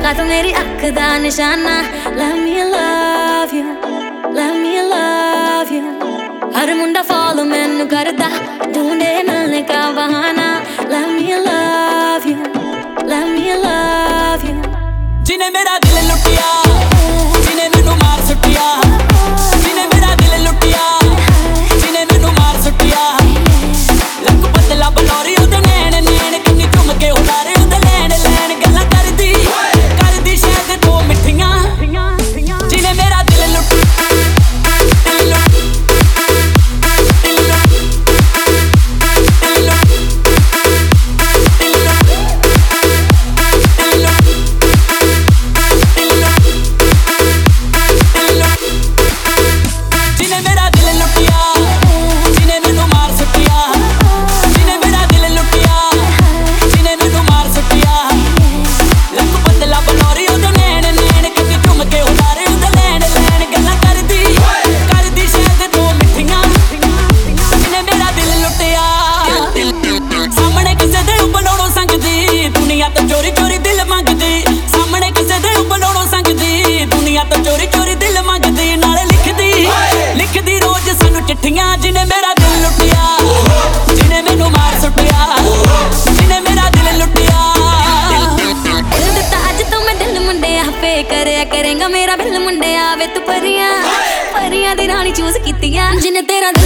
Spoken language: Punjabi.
ਤੂੰ ਮੇਰੀ ਅੱਖ ਦਾ ਨਿਸ਼ਾਨਾ। Let me love you, let me love you। ਹਰ ਮੁੰਡਾ ਫੋਲੋ ਮੈਨੂੰ ਕਰਦਾ, ਢੂੰਡੇ ਮਿਲਨੇ ਕਾ ਬਹਾਨਾ। Let me love you, let me love you। ਜਿਨੇ ਮੇਰਾ ਦਿਲ ਲੁੱਟਿਆ, ਜਿਨੇ ਮੈਨੂੰ ਮਾਰ ਸੁੱਟਿਆ, ਜਿਨੇ ਮੇਰਾ ਦਿਲ ਲੁੱਟਿਆ, ਜਿਨੇ ਮੈਨੂੰ ਮਾਰ ਸੁੱਟਿਆ। ਲੱਕ ਪਤਲਾ ਬਲੌਰੀ ਉਹਦੇ ਨੈਣ ਨੈਣ, ਕਿੰਨੀ ਝੁੰਮ ਕੇ ਉਤਾਰੇ ਉਹਦੇ ਲੈਣ ਲੈਣ। ਗੱਲਾਂ ਕਰਦੀ ਕਰਦੀ ਸ਼ਾਇਦ ਦੋ ਮਿੱਠੀਆਂ, ਜਿਨੇ ਮੇਰਾ ਦਿਲ ਲੁੱਟਿਆ। ਚੋਰੀ ਚੋਰੀ ਦਿਲ ਮੰਗਦੀ, ਸਾਹਮਣੇ ਕਿਸੇ ਦੇ ਬਣਾਉਣੋਂ ਸੰਗਦੀ। ਦੁਨੀਆ ਤੋਂ ਚੋਰੀ ਚੋਰੀ ਦਿਲ ਮੰਗਦੀ, ਨਾਲੇ ਲਿਖਦੀ ਲਿਖਦੀ ਰੋਜ਼ ਸਾਨੂੰ ਚਿੱਠੀਆਂ। ਜਿਨੇ ਮੇਰਾ ਦਿਲ ਲੁੱਟਿਆ, ਜਿਨੇ ਮੈਨੂੰ ਮਾਰ ਸੁੱਟਿਆ, ਜਿਨੇ ਮੇਰਾ ਦਿਲ ਲੁੱਟਿਆ। ਦਿਲ ਦਿੱਤਾ ਅੱਜ ਤੋਂ ਮੈਂ ਦਿਲ ਮੁੰਡਿਆ, ਫੇ ਕਰਿਆ ਕਰੇਗਾ ਮੇਰਾ ਬਿੱਲ ਮੁੰਡਿਆ। ਵੇ ਤੂੰ ਪਰੀਆਂ ਪਰੀਆਂ ਦੀ ਰਾਣੀ ਚੂਜ਼ ਕੀਤੀਆਂ, ਜਿਨੇ ਤੇਰਾ